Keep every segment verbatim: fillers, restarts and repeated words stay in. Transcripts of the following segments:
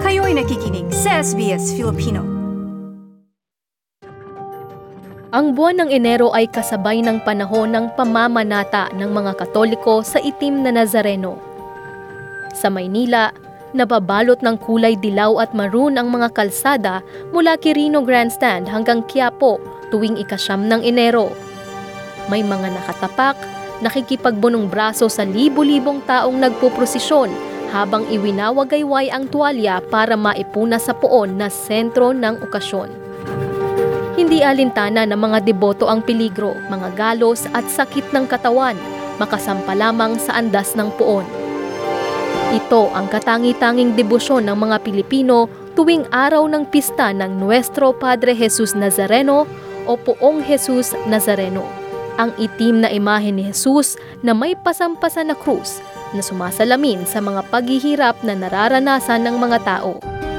Kayo'y nakikinig sa S B S Filipino. Ang buwan ng Enero ay kasabay ng panahon ng pamamanata ng mga Katoliko sa itim na Nazareno. Sa Maynila, nababalot ng kulay dilaw at maroon ang mga kalsada mula Quirino Grandstand hanggang Quiapo tuwing ikasyam ng Enero. May mga nakatapak, nakikipagbunong braso sa libu-libong taong nagpuprosisyon habang iwinawagayway ang tuwalya para maipuna sa poon na sentro ng okasyon. Hindi alintana ng mga deboto ang peligro, mga galos at sakit ng katawan, makasampa lamang sa andas ng poon. Ito ang katangi-tanging debosyon ng mga Pilipino tuwing araw ng pista ng Nuestro Padre Jesus Nazareno o Poong Jesus Nazareno. Ang itim na imahe ni Jesus na may pasampasan na krus na sumasalamin sa mga paghihirap na nararanasan ng mga tao.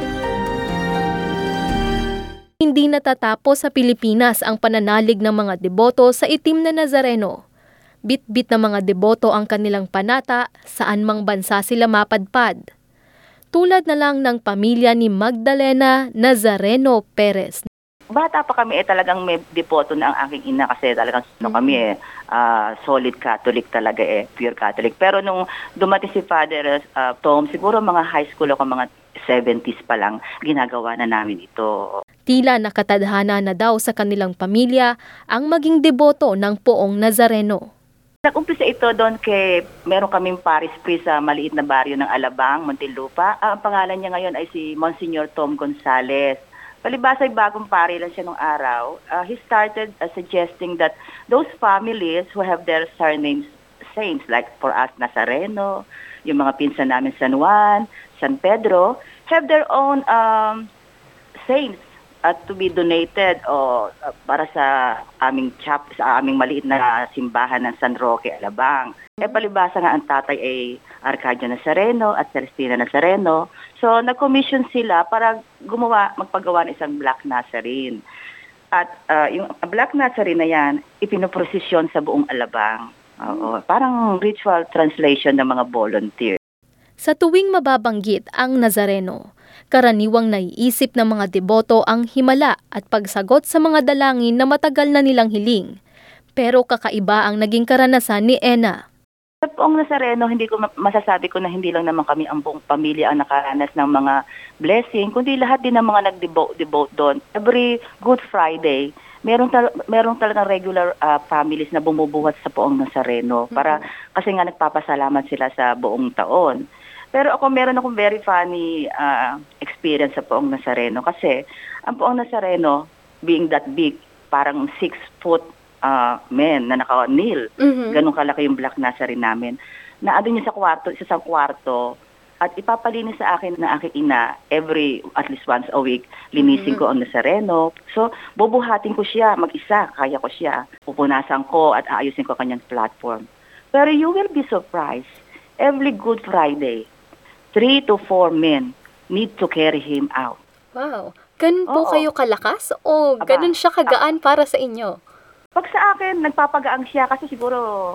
Hindi natatapos sa Pilipinas ang pananalig ng mga deboto sa itim na Nazareno. Bit-bit na mga deboto ang kanilang panata saan mang bansa sila mapadpad. Tulad na lang ng pamilya ni Magdalena Nazareno Perez. Bata pa kami eh talagang may deboto na ang aking ina kasi talagang no, kami eh uh, solid Catholic talaga eh, pure Catholic. Pero nung dumating si Father uh, Tom, siguro mga high school ako, mga seventies pa lang, ginagawa na namin ito. Tila nakatadhana na daw sa kanilang pamilya ang maging deboto ng Poong Nazareno. Nag-umpisa ito doon kay meron kaming parish priest sa maliit na baryo ng Alabang, Muntinlupa. Uh, ang pangalan niya ngayon ay si Monsignor Tom Gonzales. Palibasa ay bagong pari lang siya nung araw. Uh, he started uh, suggesting that those families who have their surnames saints, like for us Nazareno, yung mga pinsan namin San Juan, San Pedro, have their own um, saints at uh, to be donated o uh, para sa aming chap sa aming maliit na simbahan ng San Roque, Alabang. Eh palibasa nga ang tatay ay Arcadio Nazareno at Celestina Nazareno. So nag-commission sila para gumawa, magpagawa ng isang Black Nazarene. At uh, yung Black Nazarene na yan, ipinoprosesyon sa buong Alabang. Oo, parang ritual translation ng mga volunteer. Sa tuwing mababanggit ang Nazareno, karaniwang naiisip ng mga deboto ang himala at pagsagot sa mga dalangin na matagal na nilang hiling. Pero kakaiba ang naging karanasan ni Ena. Sa Poong Nazareno, hindi ko masasabi ko na hindi lang naman kami ang buong pamilya ang nakaranas ng mga blessing, kundi lahat din ng mga nag-devote doon. Every Good Friday, meron, tal- meron talagang regular uh, families na bumubuhat sa Poong Nazareno para mm-hmm. kasi nga nagpapasalamat sila sa buong taon. Pero ako meron akong very funny uh, experience sa Poong Nazareno kasi ang Poong Nazareno, being that big, parang six foot uh, men na naka-kneel, mm-hmm. ganun kalaki yung Black Nazarene namin, na ano niya sa kwarto, isa sa kwarto, at ipapalinis sa akin na aking ina every, at least once a week, linisin mm-hmm. ko ang Nazareno. So, bubuhatin ko siya, mag-isa, kaya ko siya. Pupunasan ko at aayusin ko kanyang platform. Pero you will be surprised, every Good Friday, three to four men need to carry him out. Wow. Ganun po Oo. kayo kalakas o ganun siya kagaan para sa inyo? Pag sa akin, nagpapagaang siya kasi siguro,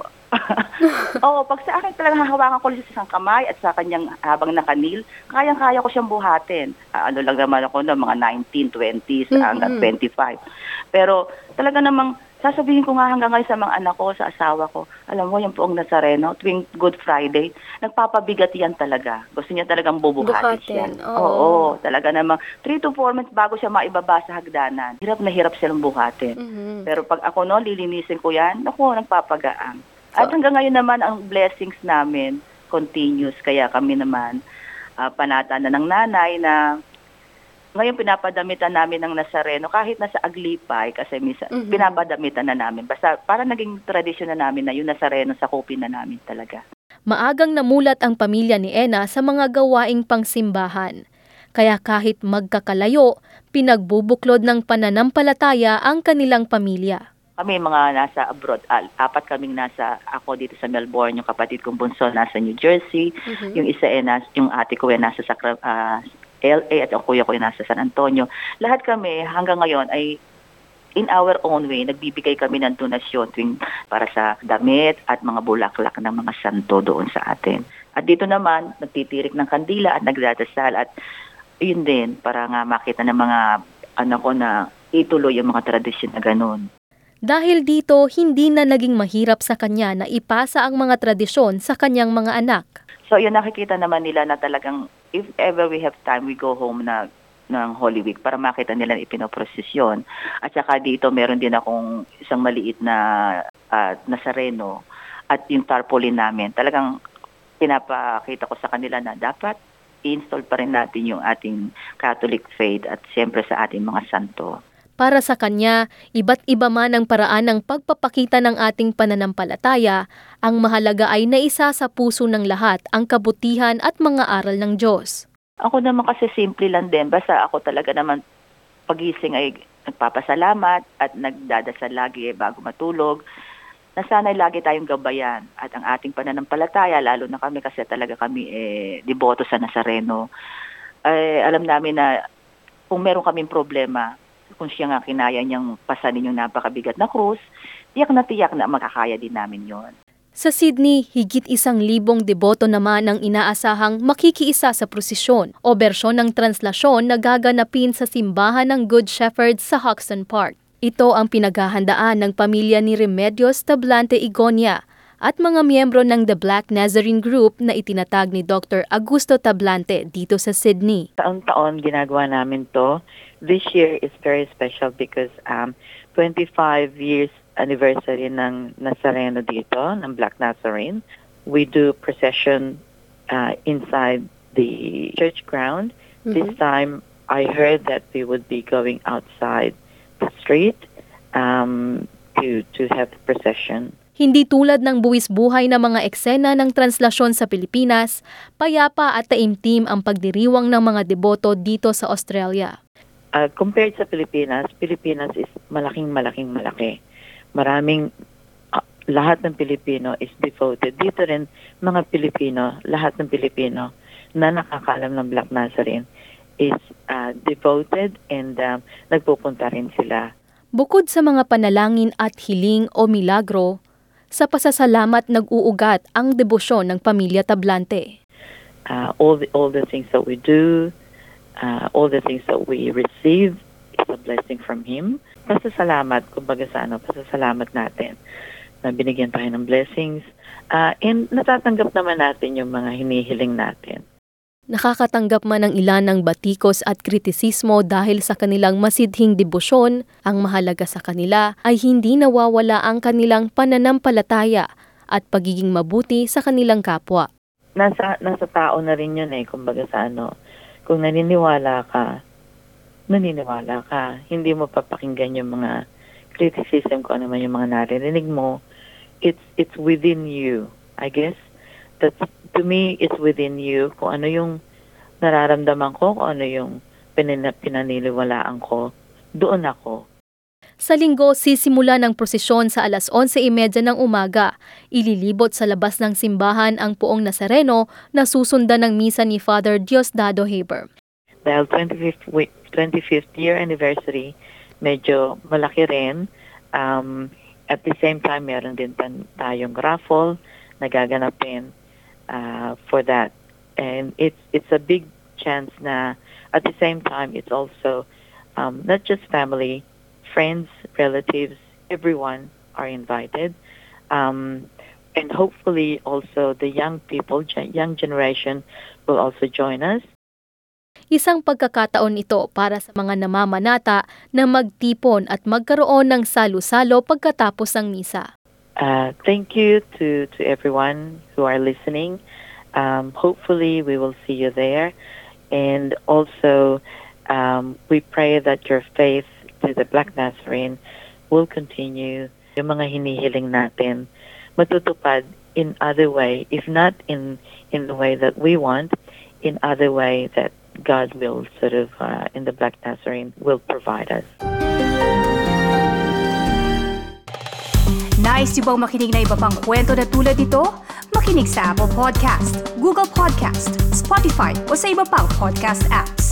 oo, pag sa akin talagang hahawakan ko siya sa isang kamay at sa kanyang habang nakanil, kayang-kaya ko siyang buhatin. Uh, ano lang naman ako na mga nineteen, twenties, mm-hmm. hanggang twenty-five. Pero talaga namang, sasabihin ko nga hanggang ngayon sa mga anak ko, sa asawa ko, alam mo, yung Poong Nazareno, tuwing Good Friday, nagpapabigat yan talaga. Gusto niya talagang bubuhatin siya. Oo. Oo, talaga namang three to four months bago siya maibaba sa hagdanan. Hirap na hirap silang buhatin. Mm-hmm. Pero pag ako no, lilinisin ko yan, naku, nagpapagaang. At hanggang ngayon naman, ang blessings namin continuous. Kaya kami naman, uh, panata na ng nanay na ngayon pinapadamitan namin ng Nazareno kahit nasa Aglipay kasi misa, mm-hmm. pinapadamitan na namin. Basta para naging tradisyon na namin na yung Nazareno sa kupin na namin talaga. Maagang namulat ang pamilya ni Ena sa mga gawaing pangsimbahan. Kaya kahit magkakalayo, pinagbubuklod ng pananampalataya ang kanilang pamilya. Kami mga nasa abroad, al, apat kaming nasa, ako dito sa Melbourne, yung kapatid kong bunso nasa New Jersey, mm-hmm. yung isa eh, nas, yung ate ko eh nasa Sacra, uh, L A at ang kuya ko ay nasa San Antonio. Lahat kami hanggang ngayon ay in our own way, nagbibigay kami ng donasyon tuwing para sa damit at mga bulaklak ng mga santo doon sa atin. At dito naman, nagtitirik ng kandila at nagdadasal at yun din, para nga makita ng mga anak ko na ituloy yung mga tradisyon na ganun. Dahil dito, hindi na naging mahirap sa kanya na ipasa ang mga tradisyon sa kanyang mga anak. So yun, nakikita naman nila na talagang if ever we have time, we go home na ng Holy Week para makita nila na ipinoprosesyon. At saka dito meron din akong isang maliit na uh, Nazareno at yung tarpaulin namin. Talagang pinapakita ko sa kanila na dapat i-install pa rin natin yung ating Catholic faith at siyempre sa ating mga santo. Para sa kanya, iba't iba man ang paraan ng pagpapakita ng ating pananampalataya, ang mahalaga ay naisa sa puso ng lahat ang kabutihan at mga aral ng Diyos. Ako naman kasi simple lang din, basta ako talaga naman pagising ay nagpapasalamat at nagdadasal lagi bago matulog, na sana'y lagi tayong gabayan at ang ating pananampalataya, lalo na kami kasi talaga kami eh, deboto sa Nazareno, eh, alam namin na kung meron kaming problema, kung siya nga kinaya niyang pasanin yung napakabigat na krus, tiyak na tiyak na makakaya din namin yon. Sa Sydney, higit isang libong deboto naman ang inaasahang makikiisa sa prosesyon o bersyon ng translasyon na gaganapin sa simbahan ng Good Shepherd sa Hoxton Park. Ito ang pinaghahandaan ng pamilya ni Remedios Tablante Igonia at mga miyembro ng The Black Nazarene Group na itinatag ni Doctor Augusto Tablante dito sa Sydney. Taon-taon ginagawa namin to. This year is very special because um, twenty-five years anniversary ng Nazareno dito, ng Black Nazarene. We do procession uh, inside the church ground. Mm-hmm. This time, I heard that we would be going outside the street um, to to have the procession. Hindi tulad ng buwis-buhay na mga eksena ng translasyon sa Pilipinas, payapa at taimtim ang pagdiriwang ng mga deboto dito sa Australia. Uh, compared sa Pilipinas, Pilipinas is malaking-malaking malaki. Maraming, uh, lahat ng Pilipino is devoted. Dito rin, mga Pilipino, lahat ng Pilipino na nakakalam ng Black Nazarene is uh, devoted and uh, nagpupunta rin sila. Bukod sa mga panalangin at hiling o milagro, sa pasasalamat nag-uugat ang debosyon ng pamilya Tablante. Uh, all the all the things that we do, uh, all the things that we receive is a blessing from Him. Pasasalamat, kumbaga sa ano, pasasalamat natin na binigyan tayo ng blessings. Uh, and natatanggap naman natin yung mga hinihiling natin. Nakakatanggap man ng ilan ng batikos at kritisismo dahil sa kanilang masidhing debosyon, ang mahalaga sa kanila ay hindi nawawala ang kanilang pananampalataya at pagiging mabuti sa kanilang kapwa. Nasa, nasa tao na rin yun eh, kumbaga sa ano, kung naniniwala ka, naniniwala ka, hindi mo papakinggan yung mga criticism kung ano man yung mga naririnig mo, it's, it's within you, I guess. That's, to me, it's within you. Kung ano yung nararamdaman ko, kung ano yung pinan- pinaniniwalaan ko, doon ako. Sa linggo, sisimula ng prosesyon sa alas onse trenta ng umaga. Ililibot sa labas ng simbahan ang Poong Nazareno na susundan ng misa ni Father Diosdado Haber. Dahil twenty-fifth, twenty-fifth year anniversary, medyo malaki rin. Um, at the same time, meron din tayong raffle na gaganapin Uh, for that, and it's it's a big chance na at the same time it's also um, not just family, friends, relatives, everyone are invited, um, and hopefully also the young people, young generation will also join us. Isang pagkakataon ito para sa mga namamanata na magtipon at magkaroon ng salo-salo pagkatapos ng misa. Uh, thank you to, to everyone who are listening. Um, hopefully we will see you there. And also um, we pray that your faith to the Black Nazarene will continue. Yung mga hinihiling natin matutupad in other way, if not in, in the way that we want, in other way that God will sort of, uh, in the Black Nazarene, will provide us. Nice yung bang makinig na iba pang kwento na tulad ito? Makinig sa Apple Podcast, Google Podcast, Spotify o sa iba pang podcast apps.